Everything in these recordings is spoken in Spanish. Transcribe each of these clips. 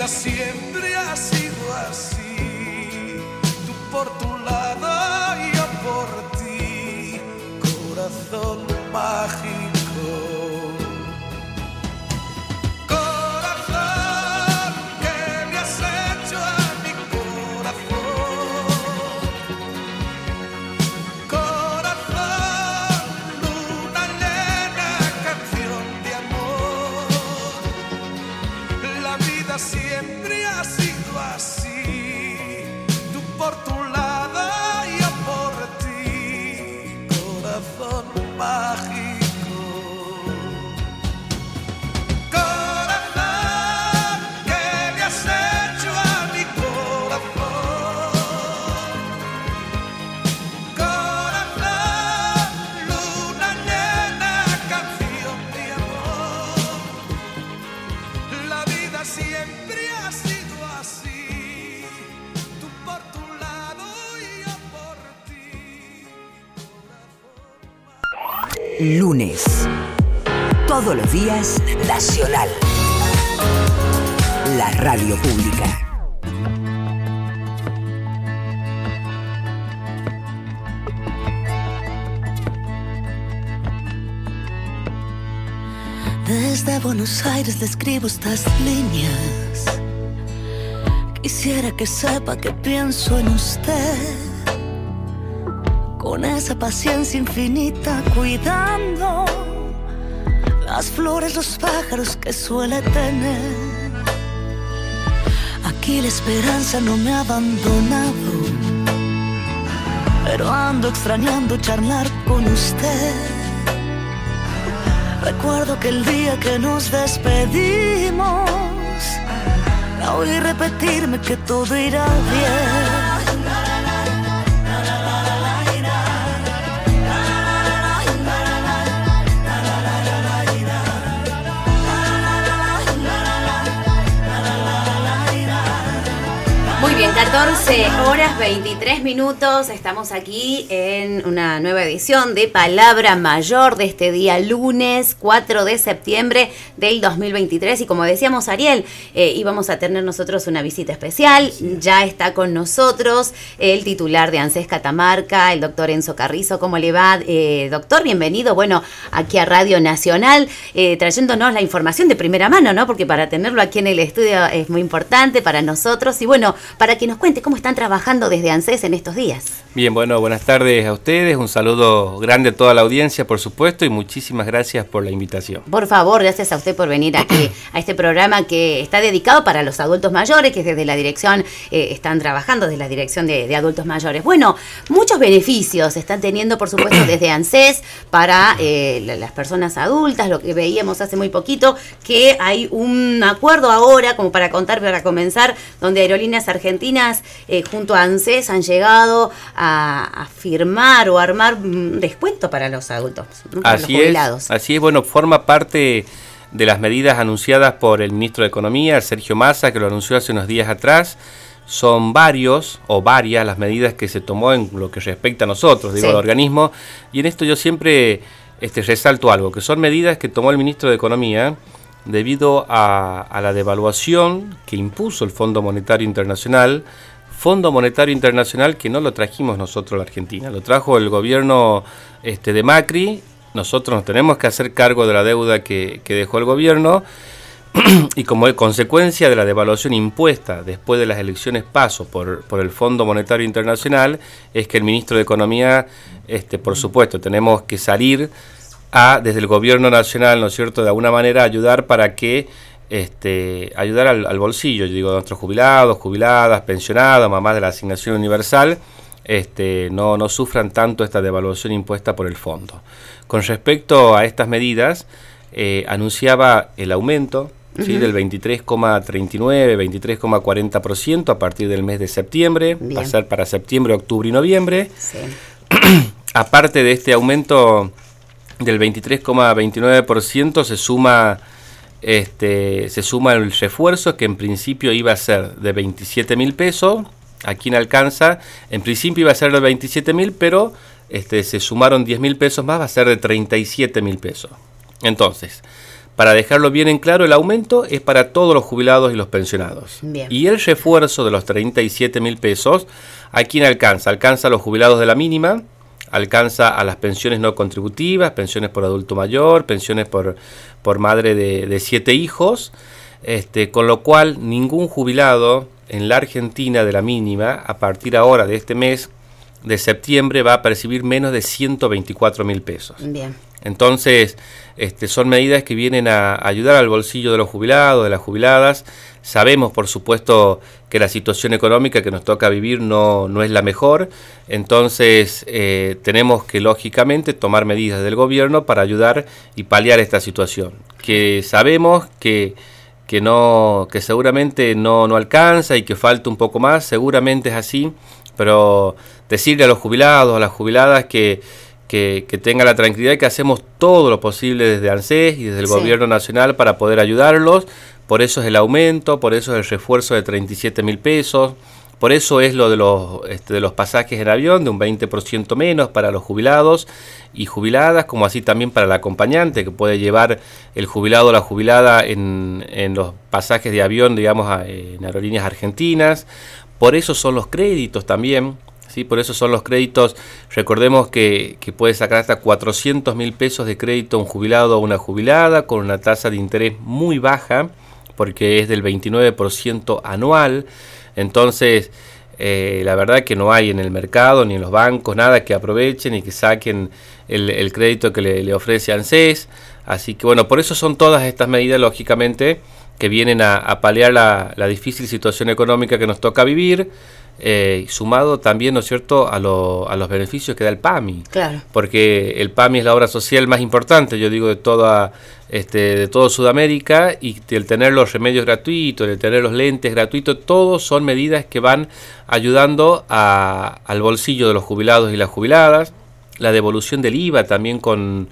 vida siempre ha sido así, tú por tu lado, yo por ti, corazón mágico. Siempre ha sido así, tú por tu lado, yo por ti, corazón mágico. Corazón, ¿qué le has hecho a mi corazón? Corazón, luna llena, canción de amor. La vida siempre ha sido así, tú por tu lado y yo por ti. Lunes. Todos los días, Nacional. La radio pública. Desde Buenos Aires le escribo estas líneas. Quisiera que sepa que pienso en usted, con esa paciencia infinita, cuidando las flores, los pájaros que suele tener. Aquí la esperanza no me ha abandonado, pero ando extrañando charlar con usted. Recuerdo que el día que nos despedimos, la oí repetirme que todo irá bien. Muy bien, 14 horas 23 minutos, estamos aquí en una nueva edición de Palabra Mayor de este día lunes 4 de septiembre del 2023 y como decíamos Ariel, íbamos a tener nosotros una visita especial, ya está con nosotros el titular de ANSES Catamarca, el doctor Enzo Carrizo. ¿Cómo le va, doctor? Bienvenido, bueno, aquí a Radio Nacional, trayéndonos la información de primera mano, ¿no? Porque para tenerlo aquí en el estudio es muy importante para nosotros y bueno, para que nos cuente cómo están trabajando desde ANSES en estos días. Bien, bueno, buenas tardes a ustedes, un saludo grande a toda la audiencia, por supuesto, y muchísimas gracias por la invitación. Por favor, gracias a usted por venir aquí a este programa que está dedicado para los adultos mayores, que desde la dirección están trabajando, desde la dirección de adultos mayores. Bueno, muchos beneficios están teniendo, por supuesto, desde ANSES para las personas adultas, lo que veíamos hace muy poquito, que hay un acuerdo ahora, como para contar, para comenzar, donde Aerolíneas Argentinas junto a ANSES han llegado a firmar o armar un descuento para los adultos, ¿no? Para los jubilados. Así es, bueno, forma parte de las medidas anunciadas por el ministro de Economía, Sergio Massa, que lo anunció hace unos días atrás. Son varias las medidas que se tomó en lo que respecta a nosotros, digo, al organismo, y en esto yo siempre resalto algo, que son medidas que tomó el ministro de Economía debido a la devaluación que impuso el Fondo Monetario Internacional que no lo trajimos nosotros a la Argentina, lo trajo el gobierno de Macri. Nosotros nos tenemos que hacer cargo de la deuda que dejó el gobierno y como consecuencia de la devaluación impuesta después de las elecciones PASO por el Fondo Monetario Internacional, es que el ministro de Economía, por supuesto, tenemos que salir desde el gobierno nacional, ¿no es cierto?, de alguna manera ayudar para que ayudar al bolsillo, yo digo, de nuestros jubilados, jubiladas, pensionados, mamás de la asignación universal, no sufran tanto esta devaluación impuesta por el fondo. Con respecto a estas medidas, anunciaba el aumento, ¿sí?, del 23,39, 23,40% a partir del mes de septiembre, pasar para septiembre, octubre y noviembre. Sí. Aparte de este aumento del 23,29%, se suma el refuerzo, que en principio iba a ser de 27.000 pesos. Aquí en Alcanza, en principio iba a ser de 27.000, pero se sumaron 10.000 pesos más, va a ser de 37.000 pesos. Entonces, para dejarlo bien en claro, el aumento es para todos los jubilados y los pensionados. Bien. Y el refuerzo de los 37.000 pesos, ¿a quién alcanza? Alcanza a los jubilados de la mínima, alcanza a las pensiones no contributivas, pensiones por adulto mayor, pensiones por madre de 7 hijos, con lo cual ningún jubilado en la Argentina de la mínima, a partir ahora de este mes de septiembre, va a percibir menos de 124.000 pesos. Bien. Entonces, son medidas que vienen a ayudar al bolsillo de los jubilados, de las jubiladas. Sabemos, por supuesto, que la situación económica que nos toca vivir no es la mejor. Entonces, tenemos que, lógicamente, tomar medidas del gobierno para ayudar y paliar esta situación. Que sabemos que seguramente no alcanza y que falta un poco más, seguramente es así, pero decirle a los jubilados, a las jubiladas que tengan la tranquilidad que hacemos todo lo posible desde ANSES y desde el gobierno nacional para poder ayudarlos. Por eso es el aumento, por eso es el refuerzo de 37.000 pesos, por eso es lo de los pasajes en avión de un 20% menos para los jubilados y jubiladas, como así también para el acompañante que puede llevar el jubilado o la jubilada en los pasajes de avión, digamos, en aerolíneas argentinas. Por eso son los créditos también. Sí, por eso son los créditos. Recordemos que puede sacar hasta 400.000 pesos de crédito un jubilado o una jubilada con una tasa de interés muy baja, porque es del 29% anual. Entonces, la verdad que no hay en el mercado ni en los bancos nada que aprovechen y que saquen el crédito que le ofrece ANSES. Así que bueno, por eso son todas estas medidas, lógicamente, que vienen a paliar la difícil situación económica que nos toca vivir. Sumado también, ¿no es cierto?, a los beneficios que da el PAMI. Claro. Porque el PAMI es la obra social más importante, yo digo, de toda Sudamérica, y el tener los remedios gratuitos, el tener los lentes gratuitos, todos son medidas que van ayudando al bolsillo de los jubilados y las jubiladas. La devolución del IVA también con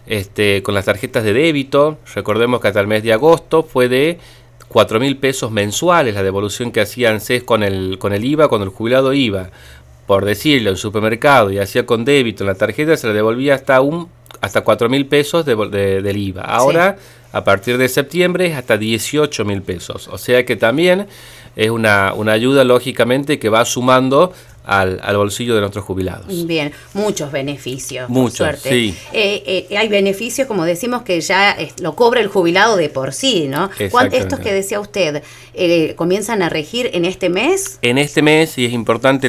las tarjetas de débito. Recordemos que hasta el mes de agosto fue de 4.000 pesos mensuales la devolución que hacía ANSES con el IVA. Cuando el jubilado iba, por decirlo, al supermercado y hacía con débito en la tarjeta, se le devolvía hasta 4.000 pesos del IVA. Ahora, a partir de septiembre, es hasta 18.000 pesos. O sea que también es una ayuda, lógicamente, que va sumando al bolsillo de nuestros jubilados. Bien, muchos beneficios. Muchos, suerte. sí. Hay beneficios, como decimos, que ya lo cobra el jubilado de por sí, ¿no? ¿Estos que decía usted comienzan a regir en este mes? En este mes, y es importante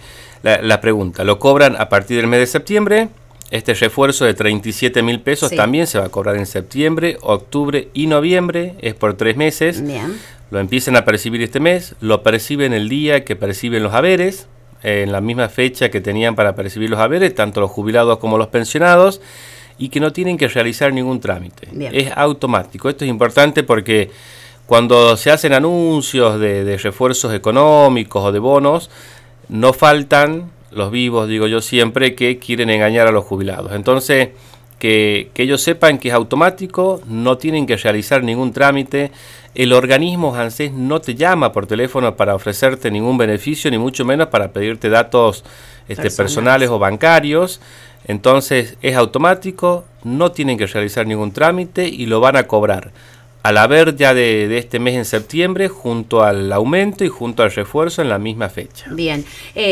la pregunta, lo cobran a partir del mes de septiembre. Este refuerzo de 37.000 pesos también se va a cobrar en septiembre, octubre y noviembre, es por 3 meses. Bien. Lo empiezan a percibir este mes, lo perciben el día que perciben los haberes, en la misma fecha que tenían para percibir los haberes, tanto los jubilados como los pensionados, y que no tienen que realizar ningún trámite. Bien. Es automático. Esto es importante porque cuando se hacen anuncios de refuerzos económicos o de bonos, no faltan los vivos, digo yo siempre, que quieren engañar a los jubilados. Entonces, que ellos sepan que es automático, no tienen que realizar ningún trámite. El organismo ANSES no te llama por teléfono para ofrecerte ningún beneficio, ni mucho menos para pedirte datos personales o bancarios. Entonces es automático, no tienen que realizar ningún trámite y lo van a cobrar al haber ya de este mes en septiembre, junto al aumento y junto al refuerzo en la misma fecha. Bien,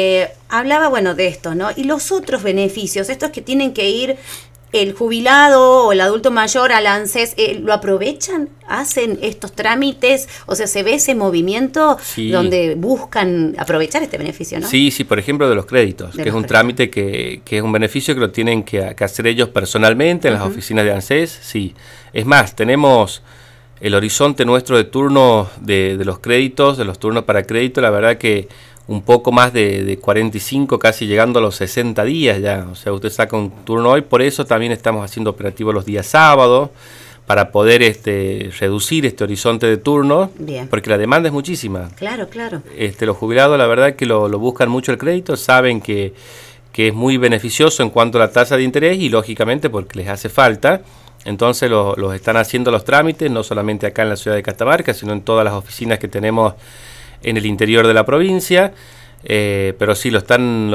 hablaba de esto, ¿no? Y los otros beneficios, estos que tienen que ir el jubilado o el adulto mayor al ANSES, ¿lo aprovechan? ¿Hacen estos trámites? O sea, ¿se ve ese movimiento donde buscan aprovechar este beneficio, no? Sí, por ejemplo, de los créditos, que es un trámite que es un beneficio que lo tienen que hacer ellos personalmente en las oficinas de ANSES, sí. Es más, tenemos el horizonte nuestro de turno de los créditos, de los turnos para crédito, la verdad que un poco más de 45, casi llegando a los 60 días ya. O sea, usted saca un turno hoy, por eso también estamos haciendo operativos los días sábados, para poder reducir este horizonte de turnos. Bien. Porque la demanda es muchísima. Claro. Los jubilados, la verdad que lo buscan mucho el crédito, saben que es muy beneficioso en cuanto a la tasa de interés y lógicamente porque les hace falta. Entonces los están haciendo los trámites, no solamente acá en la ciudad de Catamarca, sino en todas las oficinas que tenemos en el interior de la provincia, pero sí lo están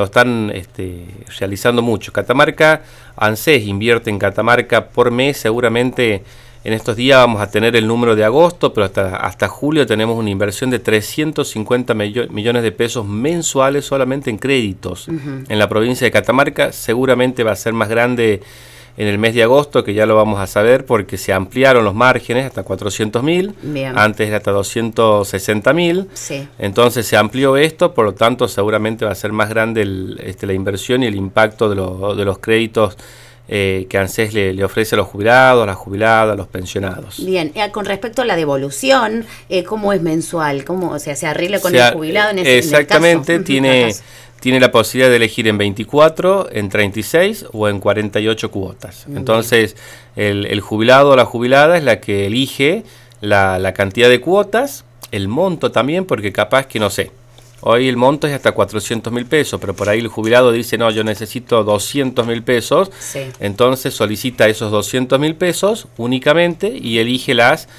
realizando mucho. Catamarca, ANSES invierte en Catamarca por mes seguramente En estos días vamos a tener el número de agosto, pero hasta julio tenemos una inversión de 350 millones de pesos mensuales solamente en créditos. En la provincia de Catamarca seguramente va a ser más grande en el mes de agosto, que ya lo vamos a saber, porque se ampliaron los márgenes hasta 400.000, antes era hasta 260.000, sí. Entonces se amplió esto, por lo tanto seguramente va a ser más grande la inversión y el impacto de los créditos que ANSES le ofrece a los jubilados, a las jubiladas, a los pensionados. Bien, con respecto a la devolución, ¿cómo es mensual? ¿Cómo, o sea, se arregla con el jubilado en ese exactamente, en el caso? Tiene la posibilidad de elegir en 24, en 36 o en 48 cuotas. Entonces, el jubilado o la jubilada es la que elige la cantidad de cuotas, el monto también, porque capaz que, no sé, hoy el monto es hasta 400.000 pesos, pero por ahí el jubilado dice, no, yo necesito 200.000 pesos, sí. Entonces solicita esos 200.000 pesos únicamente y elige las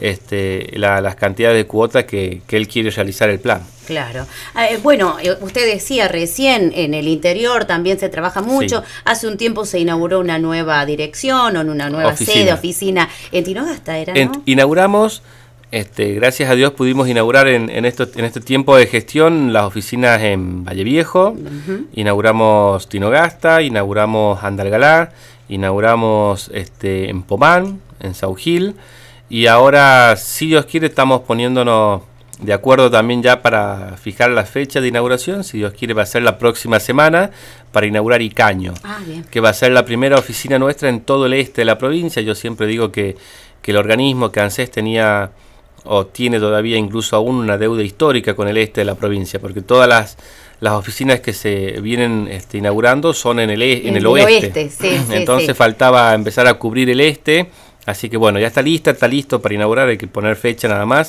cantidades de cuotas que él quiere realizar el plan. Claro. Bueno, usted decía recién, en el interior también se trabaja mucho. Sí. Hace un tiempo se inauguró una nueva dirección o una nueva oficina. En Tinogasta era, ¿no? Inauguramos... gracias a Dios pudimos inaugurar en este tiempo de gestión las oficinas en Valle Viejo, inauguramos Tinogasta, inauguramos Andalgalá, inauguramos en Pomán, en Saugil, y ahora, si Dios quiere, estamos poniéndonos de acuerdo también ya para fijar la fecha de inauguración. Si Dios quiere, va a ser la próxima semana para inaugurar Icaño, que va a ser la primera oficina nuestra en todo el este de la provincia. Yo siempre digo que el organismo, que ANSES tenía o tiene todavía incluso aún una deuda histórica con el este de la provincia, porque todas las oficinas que se vienen inaugurando son en el oeste. Sí, entonces faltaba empezar a cubrir el este, así que bueno, ya está listo para inaugurar, hay que poner fecha nada más,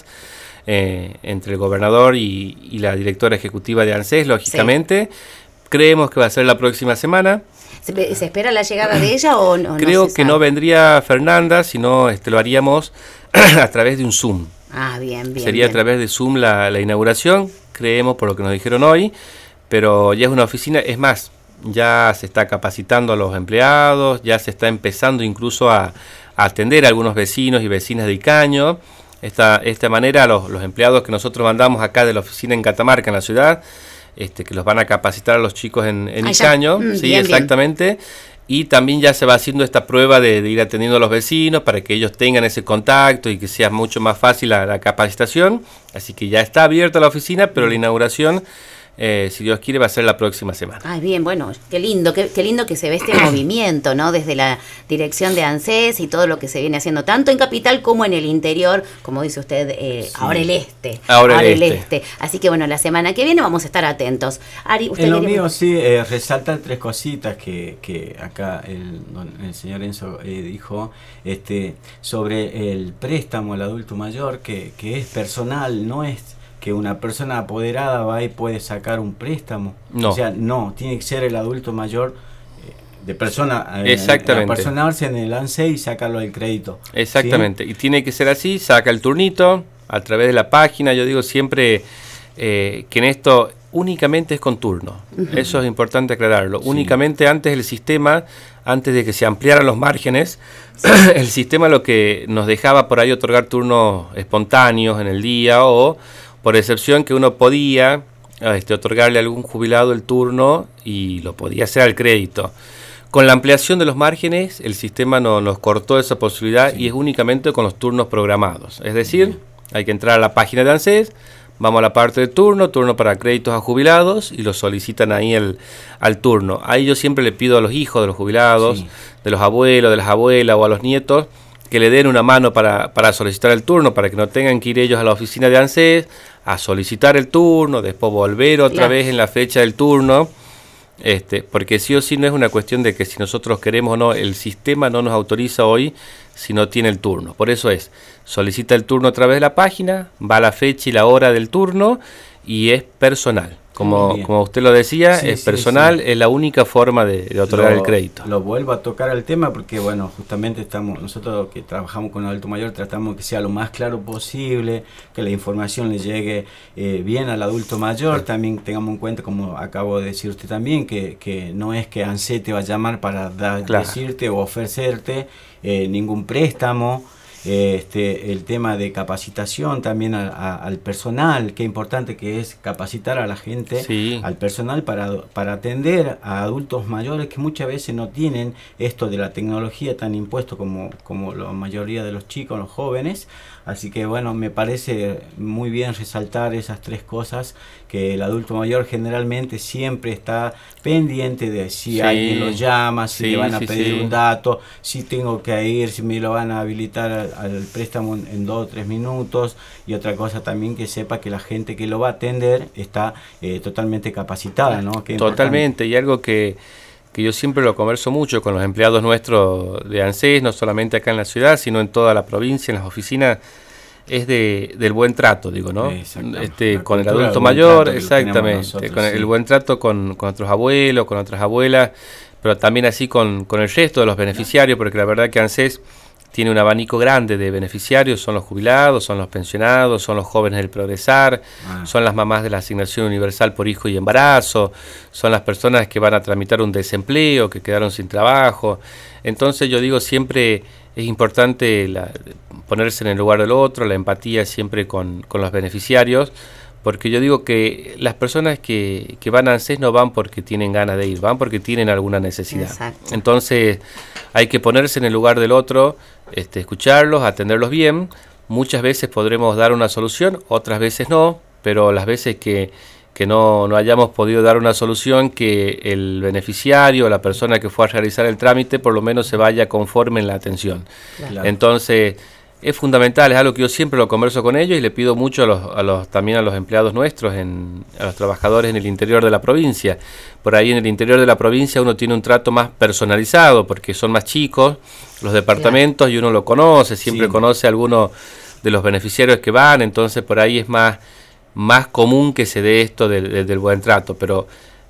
entre el gobernador y la directora ejecutiva de ANSES, lógicamente. Creemos que va a ser la próxima semana. ¿Se espera la llegada de ella o no? Creo que no vendría Fernanda, sino lo haríamos a través de un Zoom. Bien. Sería a través de Zoom la inauguración, creemos, por lo que nos dijeron hoy, pero ya es una oficina, es más, ya se está capacitando a los empleados, ya se está empezando incluso a atender a algunos vecinos y vecinas de Icaño. Esta manera, los empleados que nosotros mandamos acá de la oficina en Catamarca, en la ciudad, que los van a capacitar a los chicos en Icaño, sí, bien, exactamente. Bien. Y también ya se va haciendo esta prueba de ir atendiendo a los vecinos para que ellos tengan ese contacto y que sea mucho más fácil la capacitación. Así que ya está abierta la oficina, pero la inauguración, si Dios quiere, va a ser la próxima semana. Bien, bueno, qué lindo que se ve este movimiento, ¿no? Desde la dirección de ANSES y todo lo que se viene haciendo, tanto en Capital como en el interior, como dice usted, sí. Ahora el este. Ahora el este. Así que bueno, la semana que viene vamos a estar atentos. Ari, usted en lo mío sí, resaltan tres cositas que acá el señor Enzo dijo, sobre el préstamo al adulto mayor, que es personal, no es que una persona apoderada va y puede sacar un préstamo. No. O sea, no, tiene que ser el adulto mayor de persona, exactamente, personarse en el ANSES y sacarlo del crédito. Exactamente, ¿sí? Y tiene que ser así, saca el turnito a través de la página. Yo digo siempre que en esto únicamente es con turno. Eso es importante aclararlo. Sí. Únicamente antes el sistema, antes de que se ampliaran los márgenes, el sistema lo que nos dejaba por ahí otorgar turnos espontáneos en el día, o por excepción que uno podía otorgarle a algún jubilado el turno y lo podía hacer al crédito. Con la ampliación de los márgenes, el sistema nos cortó esa posibilidad, sí. Y es únicamente con los turnos programados. Es decir, hay que entrar a la página de ANSES, vamos a la parte de turno para créditos a jubilados, y lo solicitan ahí al turno. Ahí yo siempre le pido a los hijos de los jubilados, sí. De los abuelos, de las abuelas o a los nietos, que le den una mano para solicitar el turno, para que no tengan que ir ellos a la oficina de ANSES a solicitar el turno, después volver otra vez en la fecha del turno, porque sí o sí no es una cuestión de que si nosotros queremos o no, el sistema no nos autoriza hoy si no tiene el turno. Por eso solicita el turno a través de la página, va a la fecha y la hora del turno y es personal. Como usted lo decía, sí, es personal, sí. Es la única forma de otorgar el crédito. Lo vuelvo a tocar el tema porque, bueno, justamente nosotros que trabajamos con el adulto mayor, tratamos que sea lo más claro posible, que la información le llegue bien al adulto mayor. También tengamos en cuenta, como acabo de decir usted también, que no es que ANSES te va a llamar para decirte o ofrecerte ningún préstamo. el tema de capacitación también al personal, qué importante que es capacitar a la gente, Sí. al personal para atender a adultos mayores que muchas veces no tienen esto de la tecnología tan impuesto como la mayoría de los chicos, los jóvenes. Así que bueno, me parece muy bien resaltar esas tres cosas, que el adulto mayor generalmente siempre está pendiente de si Sí. alguien lo llama, si Sí, le van a sí, pedir sí. un dato, si tengo que ir, si me lo van a habilitar al préstamo en 2 o 3 minutos. Y otra cosa también, que sepa que la gente que lo va a atender está totalmente capacitada, ¿no? Qué Totalmente, y algo que yo siempre lo converso mucho con los empleados nuestros de ANSES, no solamente acá en la ciudad, sino en toda la provincia, en las oficinas, es del buen trato, digo, ¿no? Con el adulto mayor, exactamente, con el buen trato con nuestros abuelos, con nuestras abuelas, pero también así con el resto de los beneficiarios, porque la verdad que ANSES tiene un abanico grande de beneficiarios, son los jubilados, son los pensionados, son los jóvenes del progresar, son las mamás de la asignación universal por hijo y embarazo, son las personas que van a tramitar un desempleo, que quedaron sin trabajo. Entonces yo digo, siempre es importante ponerse en el lugar del otro, la empatía siempre con los beneficiarios, porque yo digo que las personas que van a ANSES no van porque tienen ganas de ir, van porque tienen alguna necesidad. Exacto. Entonces hay que ponerse en el lugar del otro, escucharlos, atenderlos bien. Muchas veces podremos dar una solución, otras veces no, pero las veces que no hayamos podido dar una solución, que el beneficiario, la persona que fue a realizar el trámite, por lo menos se vaya conforme en la atención. Claro. Entonces es fundamental, es algo que yo siempre lo converso con ellos y le pido mucho también a los empleados nuestros, a los trabajadores en el interior de la provincia. Por ahí en el interior de la provincia uno tiene un trato más personalizado porque son más chicos los departamentos, y uno lo conoce, siempre conoce a alguno de los beneficiarios que van, entonces por ahí es más común que se dé esto del buen trato, pero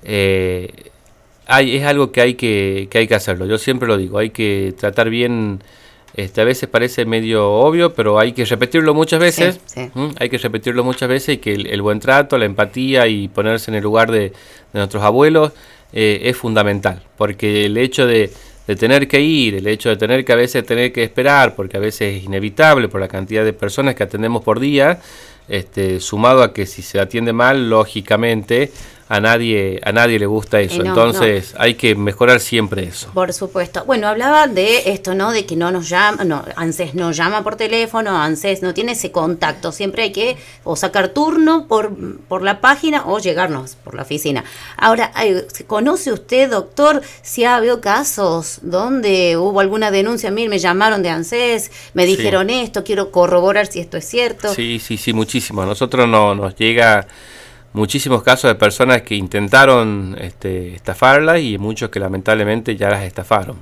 es algo que hay que hacerlo. Yo siempre lo digo, hay que tratar bien. A veces parece medio obvio, pero hay que repetirlo muchas veces. Sí. Hay que repetirlo muchas veces, y que el buen trato, la empatía y ponerse en el lugar de nuestros abuelos es fundamental, porque el hecho de tener que ir, el hecho de tener que a veces tener que esperar, porque a veces es inevitable por la cantidad de personas que atendemos por día, sumado a que si se atiende mal, lógicamente a nadie le gusta eso. Entonces hay que mejorar siempre eso. Por supuesto. Bueno, hablaba de esto, ¿no? De que no nos llama, ANSES no llama por teléfono, ANSES no tiene ese contacto. Siempre hay que o sacar turno por la página o llegarnos por la oficina. Ahora, ¿conoce usted, doctor, si ha habido casos donde hubo alguna denuncia? Mire, me llamaron de ANSES, me dijeron esto, quiero corroborar si esto es cierto. Sí, muchísimo. A nosotros nos llega muchísimos casos de personas que intentaron estafarlas, y muchos que lamentablemente ya las estafaron.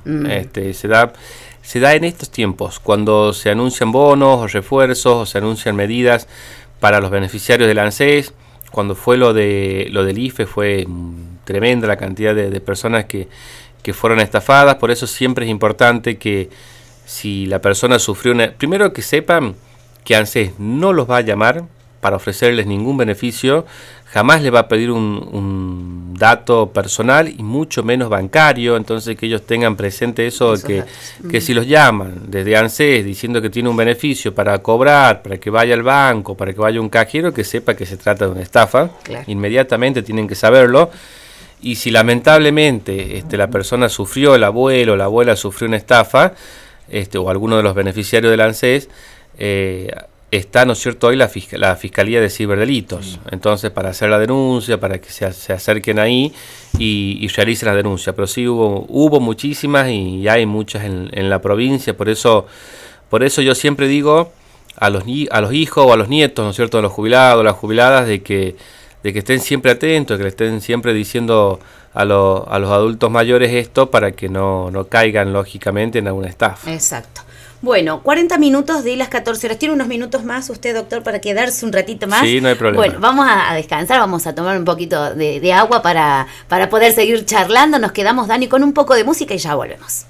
Se da en estos tiempos, cuando se anuncian bonos o refuerzos, o se anuncian medidas para los beneficiarios del ANSES. Cuando fue lo del IFE, fue tremenda la cantidad de personas que fueron estafadas. Por eso siempre es importante que, si la persona sufrió primero que sepan que ANSES no los va a llamar para ofrecerles ningún beneficio, jamás le va a pedir un dato personal y mucho menos bancario. Entonces que ellos tengan presente eso, que si los llaman desde ANSES diciendo que tiene un beneficio para cobrar, para que vaya al banco, para que vaya a un cajero, que sepa que se trata de una estafa. Claro. Inmediatamente tienen que saberlo. Y si lamentablemente la persona sufrió, el abuelo o la abuela sufrió una estafa, o alguno de los beneficiarios del ANSES, está, ¿no es cierto?, hoy la Fiscalía de Ciberdelitos. Entonces, para hacer la denuncia, para que se acerquen ahí y realicen la denuncia. Pero sí hubo muchísimas, y hay muchas en la provincia. Por eso yo siempre digo a los hijos o a los nietos, ¿no es cierto?, de los jubilados, las jubiladas, de que estén siempre atentos, que le estén siempre diciendo a los adultos mayores esto, para que no caigan lógicamente en alguna estafa. Exacto. Bueno, 40 minutos de las 14 horas. ¿Tiene unos minutos más usted, doctor, para quedarse un ratito más? Sí, no hay problema. Bueno, vamos a descansar, vamos a tomar un poquito de agua para poder seguir charlando. Nos quedamos, Dani, con un poco de música y ya volvemos.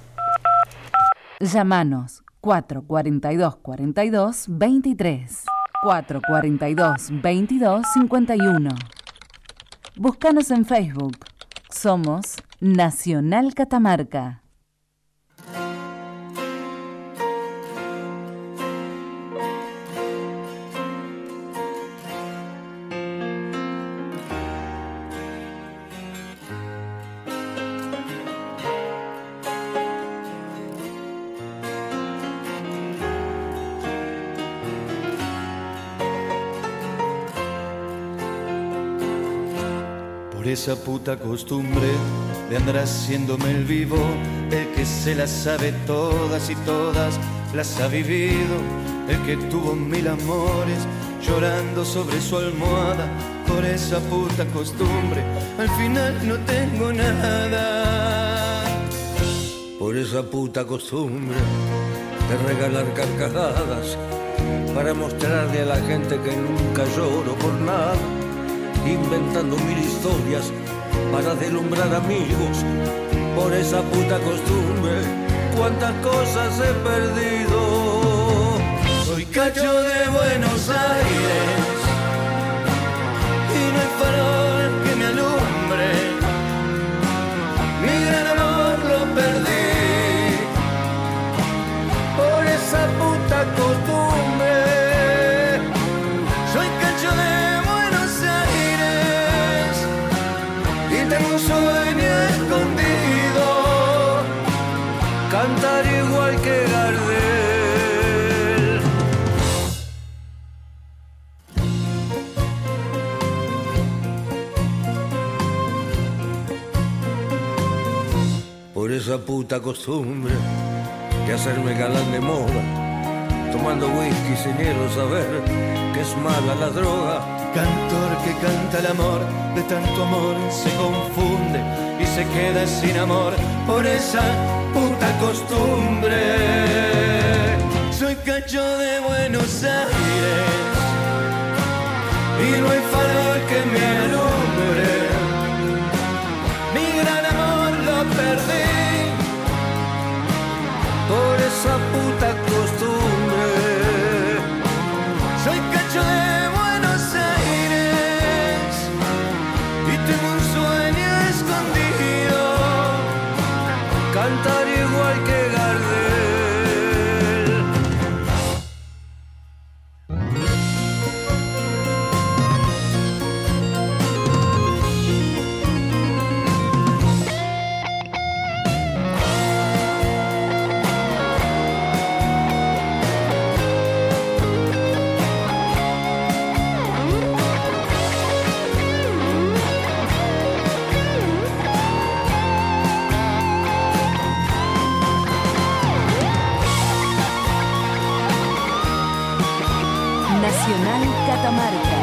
Llámanos 442-42-23, 442-22-51. Búscanos en Facebook. Somos Nacional Catamarca. Por esa puta costumbre de andar haciéndome el vivo, el que se las sabe todas y todas las ha vivido, el que tuvo 1000 amores llorando sobre su almohada. Por esa puta costumbre al final no tengo nada. Por esa puta costumbre de regalar carcajadas para mostrarle a la gente que nunca lloro por nada, inventando 1000 historias para deslumbrar amigos. Por esa puta costumbre cuántas cosas he perdido. Soy cacho de Buenos Aires y no hay farol que me alumbre. Mi gran amor lo perdí por esa puta costumbre. Soy cacho de Buenos Aires y tengo un sueño escondido, cantar igual que Gardel. Por esa puta costumbre de hacerme galán de moda, tomando whisky sin hielo, saber que es mala la droga. Cantor que canta el amor, de tanto amor se confunde y se queda sin amor por esa puta costumbre. Soy cacho de Buenos Aires y no hay farol que me alumbre. Mi gran amor lo perdí por esa puta costumbre. Soy cacho de Buenos Aires y tengo un sueño escondido, Cantar igual que Gardel. Nacional Catamarca.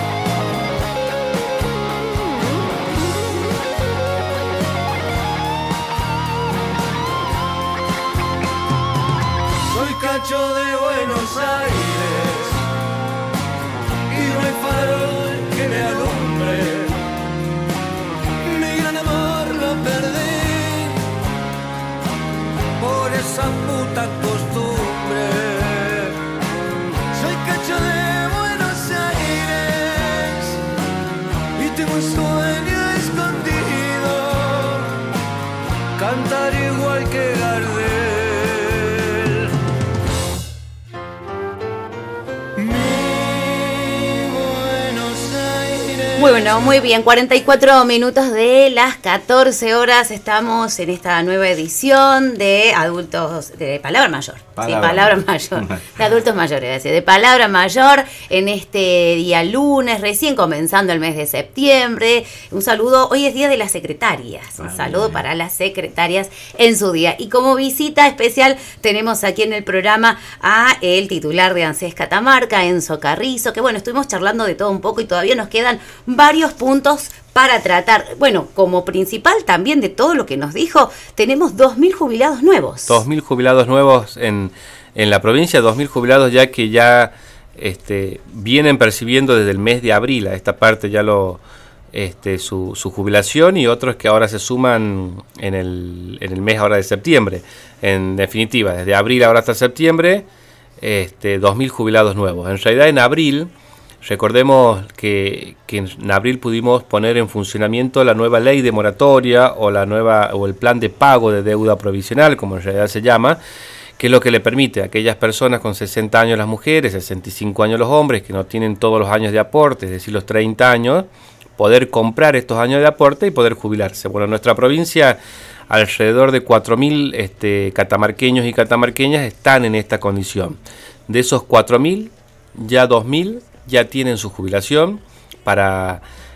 soy cacho de Buenos Aires y no hay farol que me alumbre. Mi gran amor lo perdí Por esa puta costumbre. Soy cacho de Buenos Aires y tengo un sueño escondido, Cantar igual que Gardel. mi Buenos Aires. Bueno, muy bien, 44 minutos de las 14 horas. Estamos en esta nueva edición de adultos, de Palabra Mayor. Palabra Mayor. De adultos mayores, es decir, de Palabra Mayor en este día lunes, recién comenzando el mes de septiembre. Un saludo, hoy es día de las secretarias. Un saludo para las secretarias en su día. Y como visita especial tenemos aquí en el programa a el titular de ANSES Catamarca, Enzo Carrizo, que bueno, estuvimos charlando de todo un poco y todavía nos quedan varios puntos para tratar. Bueno, como principal también de todo lo que nos dijo, tenemos 2.000 jubilados nuevos. 2.000 jubilados nuevos en la provincia, 2.000 jubilados ya que ya vienen percibiendo desde el mes de abril a esta parte ya su jubilación, y otros que ahora se suman en el mes ahora de septiembre. En definitiva, desde abril ahora hasta septiembre, 2.000 jubilados nuevos. En realidad en abril, recordemos que en abril pudimos poner en funcionamiento la nueva ley de moratoria o el plan de pago de deuda provisional, como en realidad se llama, que es lo que le permite a aquellas personas con 60 años las mujeres, 65 años los hombres, que no tienen todos los años de aporte, es decir, los 30 años, poder comprar estos años de aporte y poder jubilarse. Bueno, en nuestra provincia alrededor de 4.000 catamarqueños y catamarqueñas están en esta condición. De esos 4.000, ya 2.000 ya tienen su jubilación para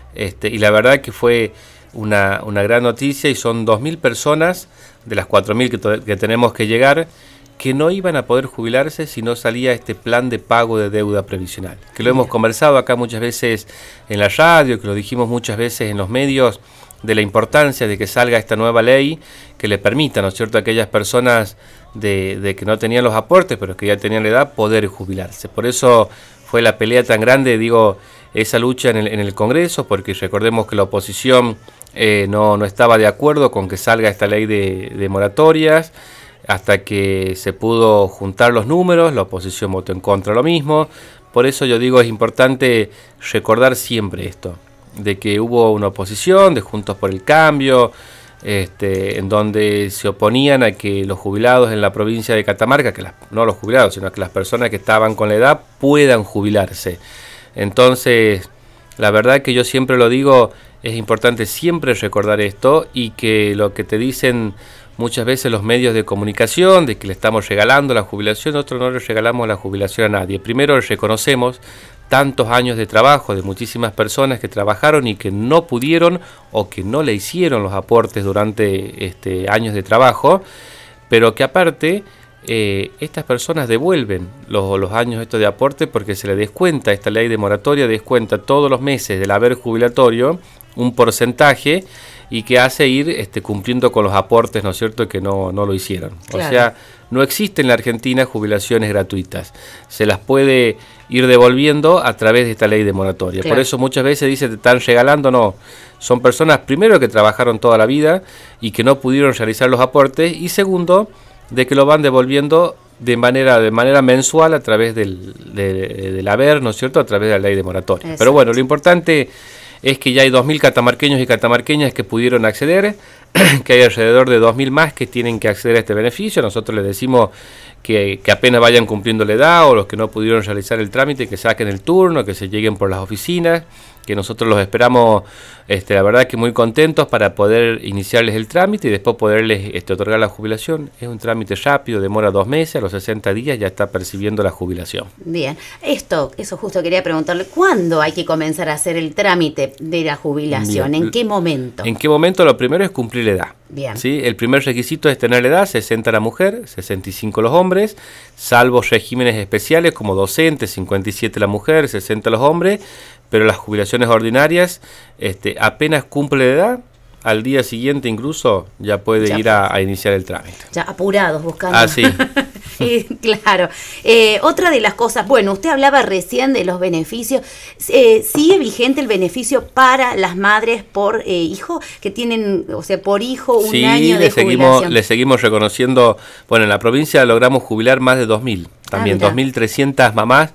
y la verdad que fue una gran noticia, y son 2.000 personas de las 4.000 que tenemos que llegar, que no iban a poder jubilarse si no salía este plan de pago de deuda previsional, que lo hemos conversado acá muchas veces en la radio, que lo dijimos muchas veces en los medios, de la importancia de que salga esta nueva ley que le permita, ¿no es cierto?, a aquellas personas de que no tenían los aportes, pero que ya tenían la edad, poder jubilarse. Por eso fue la pelea tan grande, digo, esa lucha en el Congreso, porque recordemos que la oposición no estaba de acuerdo con que salga esta ley de moratorias. Hasta que se pudo juntar los números, la oposición votó en contra lo mismo. Por eso yo digo, es importante recordar siempre esto, de que hubo una oposición de Juntos por el Cambio, en donde se oponían a que los jubilados en la provincia de Catamarca, no los jubilados, sino que las personas que estaban con la edad puedan jubilarse. Entonces, la verdad que yo siempre lo digo, es importante siempre recordar esto, y que lo que te dicen muchas veces los medios de comunicación, de que le estamos regalando la jubilación, nosotros no le regalamos la jubilación a nadie. Primero reconocemos tantos años de trabajo de muchísimas personas que trabajaron y que no pudieron o que no le hicieron los aportes durante años de trabajo, pero que aparte estas personas devuelven los años estos de aporte, porque se le descuenta, esta ley de moratoria descuenta todos los meses del haber jubilatorio un porcentaje, y que hace ir cumpliendo con los aportes, ¿no es cierto?, que no lo hicieron. Claro. O sea, no existe en la Argentina jubilaciones gratuitas. Se las puede ir devolviendo a través de esta ley de moratoria. Claro. Por eso muchas veces dicen, te están regalando, no. Son personas, primero, que trabajaron toda la vida y que no pudieron realizar los aportes, y segundo, de que lo van devolviendo de manera mensual a través del haber, ¿no es cierto?, a través de la ley de moratoria. Exacto. Pero bueno, lo importante es que ya hay 2.000 catamarqueños y catamarqueñas que pudieron acceder, que hay alrededor de 2.000 más que tienen que acceder a este beneficio. Nosotros les decimos que apenas vayan cumpliendo la edad, o los que no pudieron realizar el trámite, que saquen el turno, que se lleguen por las oficinas, que nosotros los esperamos, la verdad que muy contentos para poder iniciarles el trámite y después poderles otorgar la jubilación. Es un trámite rápido, demora 2 meses, a los 60 días ya está percibiendo la jubilación. Bien, eso justo quería preguntarle, ¿cuándo hay que comenzar a hacer el trámite de la jubilación? Bien. ¿En qué momento? ¿En qué momento? Lo primero es cumplir la edad. Bien. ¿Sí? El primer requisito es tener la edad, 60 la mujer, 65 los hombres, salvo regímenes especiales como docentes, 57 la mujer, 60 los hombres, pero las jubilaciones ordinarias, apenas cumple la edad, al día siguiente incluso ya puede ir a iniciar el trámite. Ya apurados buscando. Ah, sí. Claro. Otra de las cosas, bueno, usted hablaba recién de los beneficios. ¿Sigue vigente el beneficio para las madres por hijo, que tienen, o sea, por hijo un año de jubilación? Le seguimos reconociendo, bueno, en la provincia logramos jubilar más de 2.000, también 2.300 mamás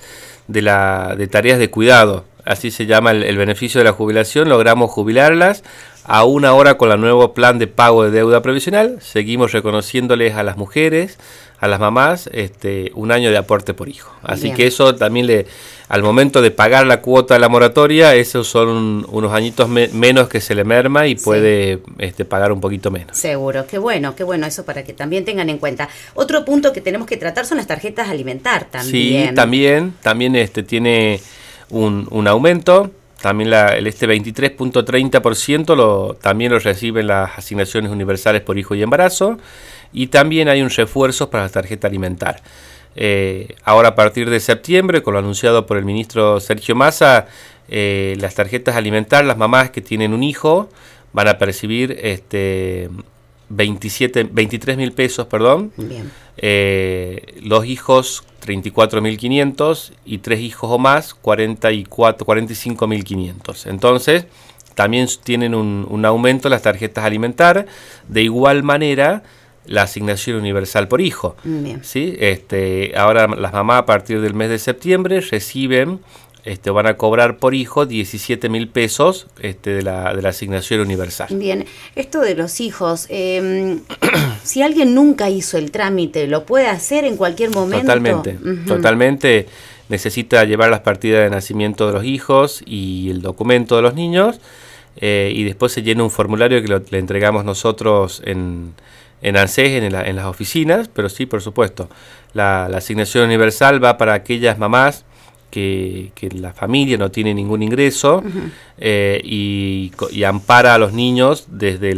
de tareas de cuidado. Así se llama el beneficio de la jubilación. Logramos jubilarlas a una hora con el nuevo plan de pago de deuda previsional. Seguimos reconociéndoles a las mujeres, a las mamás, un año de aporte por hijo. Así Bien. Que eso también al momento de pagar la cuota de la moratoria, esos son unos añitos menos que se le merma y puede pagar un poquito menos. Seguro, qué bueno eso para que también tengan en cuenta. Otro punto que tenemos que tratar son las tarjetas alimentar también. Sí, también tiene un aumento, también el 23.30% también lo reciben las asignaciones universales por hijo y embarazo, y también hay un refuerzo para la tarjeta alimentar. Ahora a partir de septiembre, con lo anunciado por el ministro Sergio Massa, las tarjetas alimentar, las mamás que tienen un hijo van a percibir 23.000 pesos, perdón. Bien. Los hijos 34.500 y 3 hijos o más 45.500. Entonces también tienen un aumento las tarjetas alimentar. De igual manera la asignación universal por hijo. Bien. ¿Sí? Ahora las mamás a partir del mes de septiembre reciben van a cobrar por hijo 17.000 pesos de la asignación universal. Bien, esto de los hijos, si alguien nunca hizo el trámite, ¿lo puede hacer en cualquier momento? Totalmente, totalmente. Necesita llevar las partidas de nacimiento de los hijos y el documento de los niños, y después se llena un formulario que le entregamos nosotros en ANSES, en las oficinas, pero sí, por supuesto, la asignación universal va para aquellas mamás que la familia no tiene ningún ingreso, y ampara a los niños desde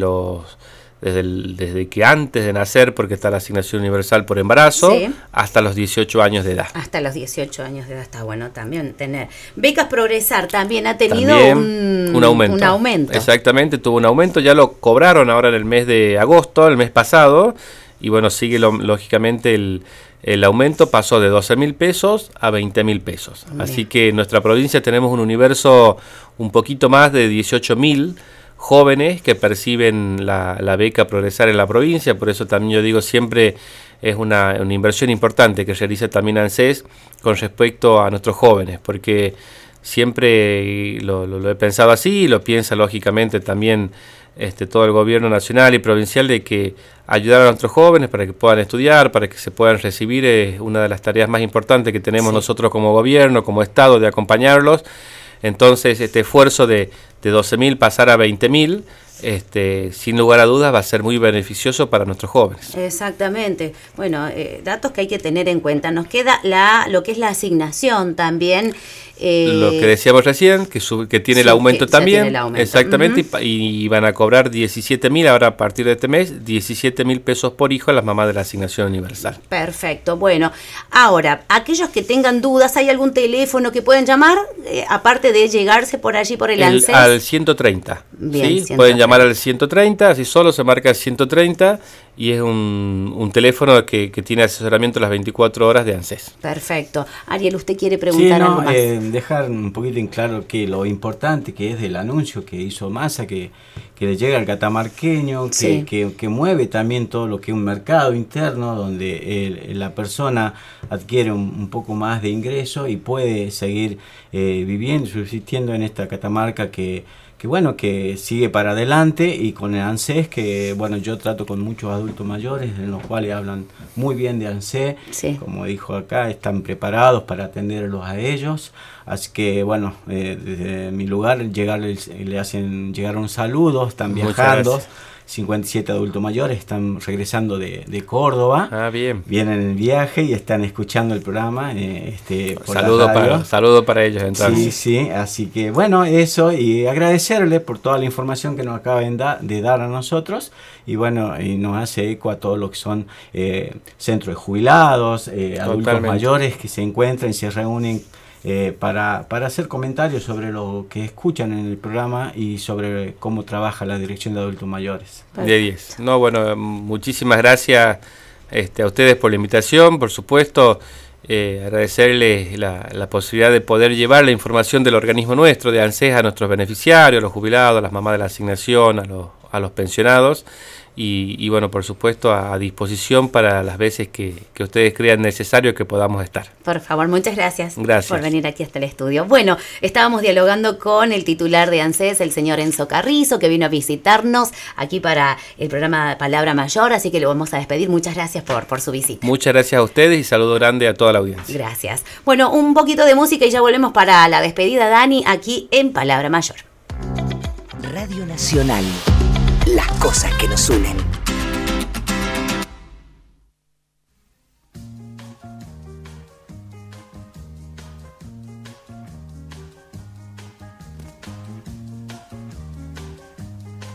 que antes de nacer, porque está la asignación universal por embarazo, sí, hasta los 18 años de edad. Hasta los 18 años de edad está bueno también tener. Becas Progresar también ha tenido un aumento. Exactamente, tuvo un aumento, ya lo cobraron ahora en el mes de agosto, el mes pasado, y bueno, sigue lógicamente el aumento, pasó de 12.000 pesos a 20.000 pesos. Bien. Así que en nuestra provincia tenemos un universo un poquito más de 18.000 jóvenes que perciben la beca Progresar en la provincia. Por eso también yo digo, siempre es una inversión importante que realiza también ANSES con respecto a nuestros jóvenes, porque siempre lo he pensado así, y lo piensa lógicamente también todo el gobierno nacional y provincial, de que ayudar a nuestros jóvenes para que puedan estudiar, para que se puedan recibir, es una de las tareas más importantes que tenemos, sí, nosotros como gobierno, como Estado, de acompañarlos. Entonces, este esfuerzo de 12.000 pasar a 20.000, sin lugar a dudas va a ser muy beneficioso para nuestros jóvenes. Exactamente. Bueno, datos que hay que tener en cuenta. Nos queda lo que es la asignación también. Lo que decíamos recién, que tiene, sí, el aumento también. Tiene el aumento. Exactamente, y van a cobrar 17.000 ahora a partir de este mes, 17.000 pesos por hijo a las mamás de la asignación universal. Perfecto. Bueno, ahora, aquellos que tengan dudas, ¿hay algún teléfono que pueden llamar? Aparte de llegarse por allí por el ANSES. Al 130. Bien, ¿sí? 130. Pueden llamar al 130, así solo se marca el 130, y es un teléfono que tiene asesoramiento las 24 horas de ANSES. Perfecto. Ariel, ¿usted quiere preguntar algo más? Dejar un poquito en claro que lo importante que es del anuncio que hizo Massa, que le llega al catamarqueño, sí, que mueve también todo lo que es un mercado interno, donde la persona adquiere un poco más de ingreso y puede seguir viviendo, subsistiendo en esta catamarca que sigue para adelante, y con el ANSES, que bueno, yo trato con muchos adultos mayores, en los cuales hablan muy bien de ANSES, sí, como dijo acá, están preparados para atenderlos a ellos. Así que bueno, desde mi lugar le hacen llegar un saludo, están viajando. 57 adultos mayores están regresando de Córdoba. Bien. Vienen en el viaje y están escuchando el programa. Saludo para ellos entonces. Sí, así que bueno, eso, y agradecerle por toda la información que nos acaban de dar a nosotros, y bueno, y nos hace eco a todo lo que son centros de jubilados, adultos mayores que se encuentran y se reúnen para hacer comentarios sobre lo que escuchan en el programa y sobre cómo trabaja la Dirección de Adultos Mayores. De 10. No, bueno, muchísimas gracias a ustedes por la invitación, por supuesto. Agradecerles la posibilidad de poder llevar la información del organismo nuestro, de ANSES, a nuestros beneficiarios, a los jubilados, a las mamás de la asignación, a los pensionados. Y bueno, por supuesto, a disposición para las veces que ustedes crean necesario que podamos estar. Por favor, muchas gracias. Gracias por venir aquí hasta el estudio. Bueno, estábamos dialogando con el titular de ANSES, el señor Enzo Carrizo, que vino a visitarnos aquí para el programa Palabra Mayor, así que lo vamos a despedir. Muchas gracias por su visita. Muchas gracias a ustedes y saludo grande a toda la audiencia. Gracias. Bueno, un poquito de música y ya volvemos para la despedida, Dani, aquí en Palabra Mayor. Radio Nacional. Las cosas que nos unen.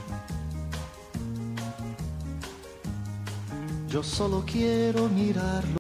Yo solo quiero mirarlo.